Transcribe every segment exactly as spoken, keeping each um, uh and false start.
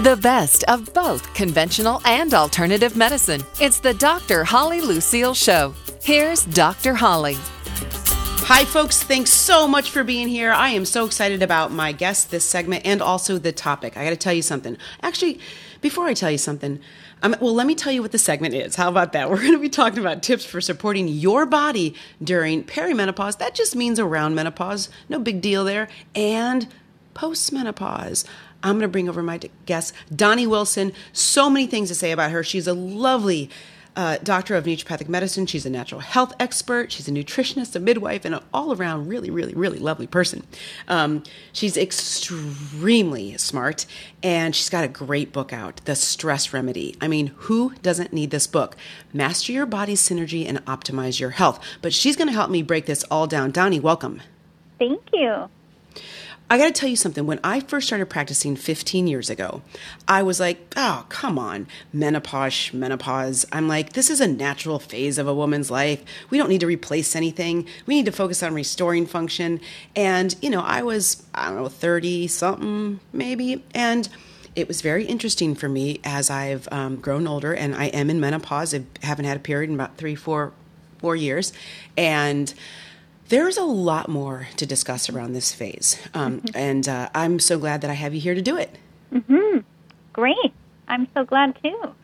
The best of both conventional and alternative medicine. It's the Doctor Holly Lucille Show. Here's Doctor Holly. Hi, folks. Thanks so much for being here. I am so excited about my guest, this segment, and also the topic. I got to tell you something. Actually, before I tell you something, um, well, let me tell you what the segment is. How about that? We're going to be talking about tips for supporting your body during perimenopause. That just means around menopause. No big deal there. And postmenopause. I'm going to bring over my guest, Donnie Wilson. So many things to say about her. She's a lovely uh, doctor of naturopathic medicine. She's a natural health expert. She's a nutritionist, a midwife, and an all-around really, really, really lovely person. Um, she's extremely smart, and she's got a great book out, The Stress Remedy. I mean, who doesn't need this book? Master your body's synergy and optimize your health. But she's going to help me break this all down. Donnie, welcome. Thank you. I got to tell you something. When I first started practicing fifteen years ago, I was like, oh, come on, menopause, menopause. I'm like, this is a natural phase of a woman's life. We don't need to replace anything. We need to focus on restoring function. And, you know, I was, I don't know, thirty something maybe. And it was very interesting for me as I've um, grown older, and I am in menopause. I haven't had a period in about three, four, four years. And there's a lot more to discuss around this phase, um, mm-hmm. and uh, I'm so glad that I have you here to do it. Mm-hmm. Great. I'm so glad, too.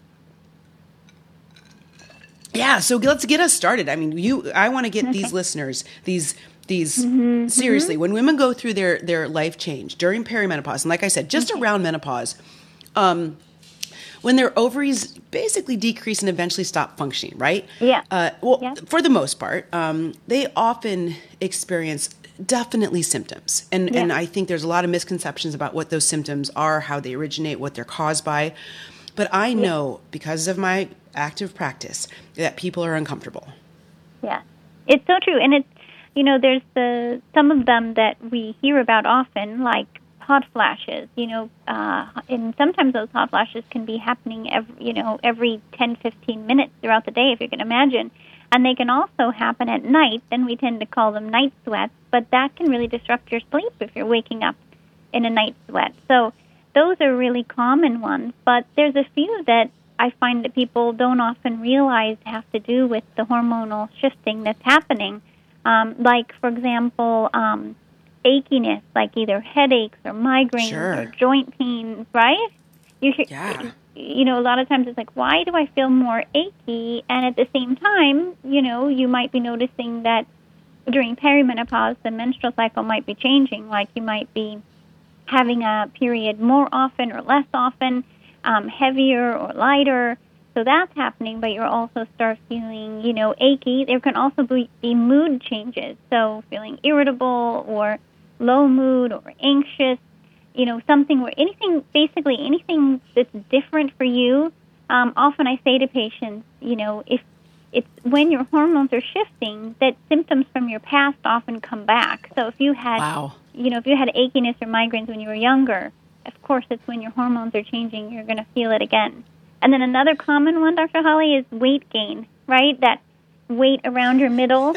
Yeah, so let's get us started. I mean, you. I want to get okay. these listeners, these these mm-hmm. seriously, when women go through their, their life change during perimenopause, and like I said, just okay. around menopause, um, when their ovaries basically decrease and eventually stop functioning, right? Yeah. Uh, well, yeah. for the most part, um, they often experience definitely symptoms. And, yeah. and I think there's a lot of misconceptions about what those symptoms are, how they originate, what they're caused by. But I know, yeah. because of my active practice, that people are uncomfortable. Yeah. It's so true. And it's, you know, there's the some of them that we hear about often, like hot flashes, you know, uh, and sometimes those hot flashes can be happening every, you know, every ten, fifteen minutes throughout the day, if you can imagine. And they can also happen at night, and we tend to call them night sweats, but that can really disrupt your sleep if you're waking up in a night sweat. So those are really common ones, but there's a few that I find that people don't often realize have to do with the hormonal shifting that's happening. Um, like, for example, um, achiness, like either headaches or migraines sure. or joint pain, right? You should, yeah. you know, a lot of times it's like, why do I feel more achy? And at the same time, you know, you might be noticing that during perimenopause, the menstrual cycle might be changing. Like you might be having a period more often or less often, um, heavier or lighter. So that's happening, but you'll also start feeling, you know, achy. There can also be, be mood changes, so feeling irritable or low mood or anxious, you know, something where anything, basically anything that's different for you. Um, often I say to patients, you know, if it's when your hormones are shifting, that symptoms from your past often come back. So if you had, wow. you know, if you had achiness or migraines when you were younger, of course it's when your hormones are changing, you're going to feel it again. And then another common one, Doctor Holly, is weight gain, right? That weight around your middle.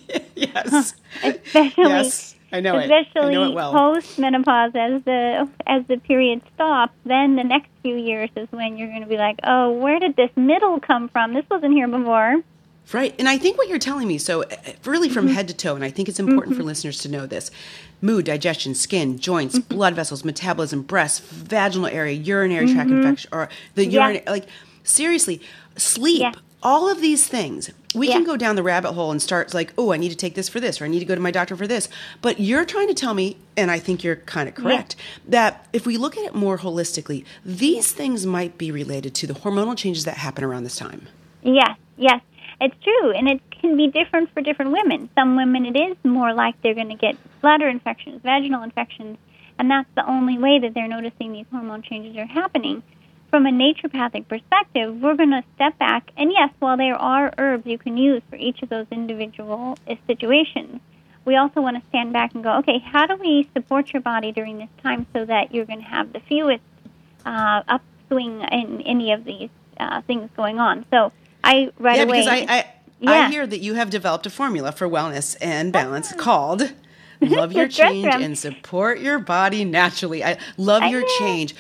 yes. Especially, yes, I know it. Especially I know it well. post-menopause, as the as the period stops, then the next few years is when you're going to be like, oh, where did this middle come from? This wasn't here before. Right. And I think what you're telling me, so really from mm-hmm. head to toe, and I think it's important mm-hmm. for listeners to know this, mood, digestion, skin, joints, mm-hmm. blood vessels, metabolism, breasts, vaginal area, urinary mm-hmm. tract infection, or the yeah. urinary, like seriously, sleep, yeah. all of these things. We yeah. can go down the rabbit hole and start like, oh, I need to take this for this, or I need to go to my doctor for this. But you're trying to tell me, and I think you're kind of correct, yeah. that if we look at it more holistically, these things might be related to the hormonal changes that happen around this time. Yes, yes. It's true, and it can be different for different women. Some women, it is more like they're going to get bladder infections, vaginal infections, and that's the only way that they're noticing these hormone changes are happening. From a naturopathic perspective, we're going to step back, and yes, while there are herbs you can use for each of those individual situations, we also want to stand back and go, okay, how do we support your body during this time so that you're going to have the fewest uh, upswing in any of these uh, things going on? So I right yeah, away. because I, I, yeah. I hear that you have developed a formula for wellness and balance called Love Your Change and Support Your Body Naturally. I love I your know. change.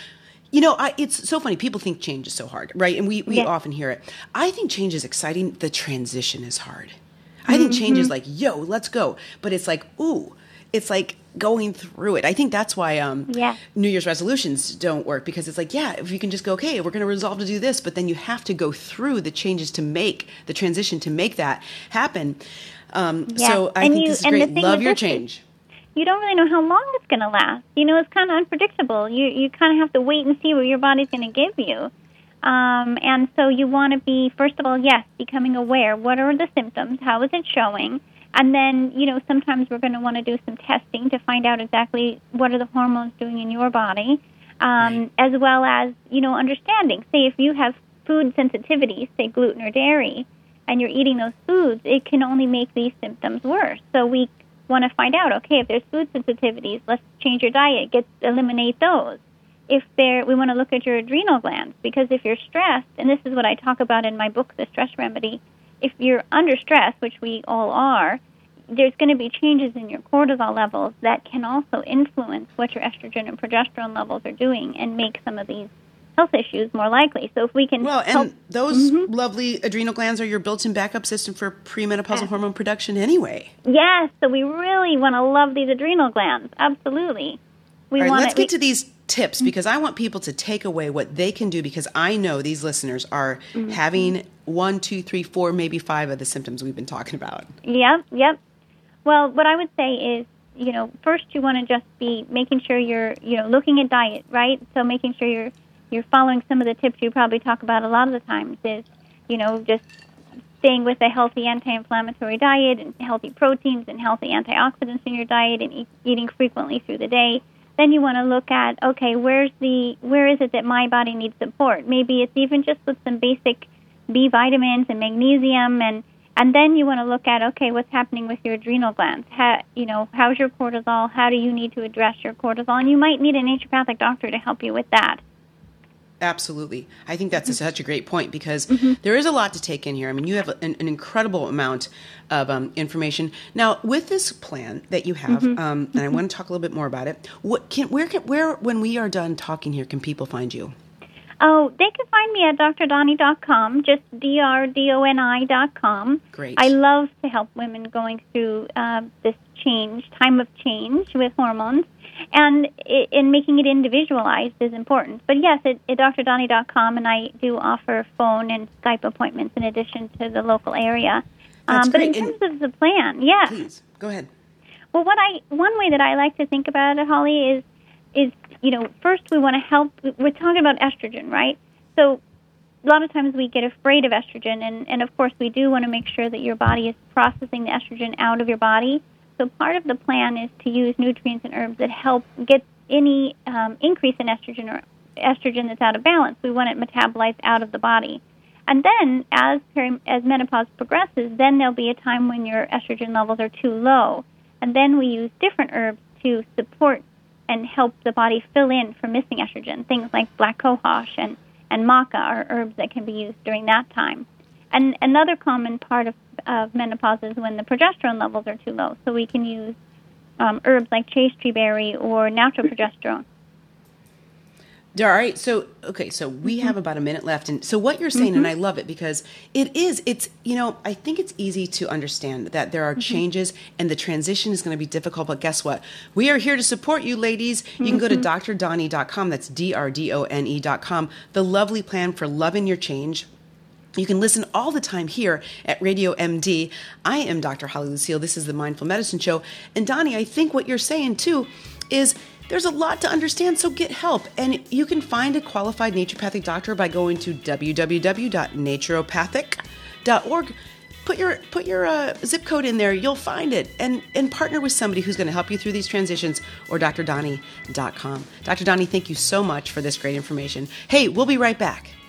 You know, I, it's so funny. People think change is so hard, right? And we, we Yes. often hear it. I think change is exciting. The transition is hard. I think change is like, yo, let's go. But it's like, ooh, it's like going through it. I think that's why um, Yeah. New Year's resolutions don't work, because it's like, yeah, if you can just go, okay, we're going to resolve to do this, but then you have to go through the changes to make the transition to make that happen. Um, Yeah. So I And think you- this is and the great. thing Love with your this is- change. You don't really know how long it's going to last. You know, it's kind of unpredictable. You you kind of have to wait and see what your body's going to give you. Um, and so you want to be, first of all, yes, becoming aware. What are the symptoms? How is it showing? And then, you know, sometimes we're going to want to do some testing to find out exactly what are the hormones doing in your body, um, Right. as well as, you know, understanding. Say if you have food sensitivities, say gluten or dairy, and you're eating those foods, it can only make these symptoms worse. So we want to find out, okay, if there's food sensitivities, let's change your diet, get eliminate those. If there, we want to look at your adrenal glands, because if you're stressed, and this is what I talk about in my book, The Stress Remedy, if you're under stress, which we all are, there's going to be changes in your cortisol levels that can also influence what your estrogen and progesterone levels are doing and make some of these health issues more likely. So if we can Well, and help, those lovely adrenal glands are your built-in backup system for premenopausal hormone production anyway. yes, so we really want to love these adrenal glands. Absolutely. We All right, want let's to, get to these tips, because I want people to take away what they can do, because I know these listeners are having one, two, three, four, maybe five of the symptoms we've been talking about. Yep, yep. Well, what I would say is, you know, first you want to just be making sure you're, you know, looking at diet, right? So making sure you're you're following some of the tips you probably talk about a lot of the times is, you know, just staying with a healthy anti-inflammatory diet and healthy proteins and healthy antioxidants in your diet and eat, eating frequently through the day. Then you want to look at, okay, where's the where is it that my body needs support? Maybe it's even just with some basic B vitamins and magnesium, and and then you want to look at, okay, what's happening with your adrenal glands? How, you know, how's your cortisol? How do you need to address your cortisol? And you might need a naturopathic doctor to help you with that. Absolutely. I think that's a, such a great point, because there is a lot to take in here. I mean, you have an, an incredible amount of um, information. Now, with this plan that you have, um, and I want to talk a little bit more about it, what can, where, can, where, when we are done talking here, can people find you? Oh, they can find me at d r doni dot com, just D R D O N I dot com. Great. I love to help women going through uh, this change, time of change with hormones, and it, and making it individualized is important. But yes, at, at d r doni dot com, and I do offer phone and Skype appointments in addition to the local area. That's um, but in great. terms of the plan, yeah. Please, go ahead. Well, what I one way that I like to think about it, Holly, is is you know, first we want to help. We're talking about estrogen, right? So a lot of times we get afraid of estrogen, and, and of course we do want to make sure that your body is processing the estrogen out of your body. So part of the plan is to use nutrients and herbs that help get any um, increase in estrogen or estrogen that's out of balance. We want it metabolized out of the body. And then as peri- as menopause progresses, then there'll be a time when your estrogen levels are too low. And then we use different herbs to support and help the body fill in for missing estrogen. Things like black cohosh and, and maca are herbs that can be used during that time. And another common part of, of menopause is when the progesterone levels are too low. So we can use um, herbs like chaste tree berry or natural progesterone. All right. So, okay. So we have about a minute left. And so what you're saying, and I love it, because it is, it's, you know, I think it's easy to understand that there are changes and the transition is going to be difficult. But guess what? We are here to support you, ladies. You can go to d r doni dot com. That's D R D O N E dot com. The lovely plan for loving your change. You can listen all the time here at Radio M D. I am Doctor Holly Lucille. This is the Mindful Medicine Show. And Donnie, I think what you're saying too is there's a lot to understand, so get help. And you can find a qualified naturopathic doctor by going to w w w dot naturopathic dot org. Put your put your uh, zip code in there. You'll find it. And, and partner with somebody who's going to help you through these transitions, or d r doni dot com. Doctor Donnie, thank you so much for this great information. Hey, we'll be right back.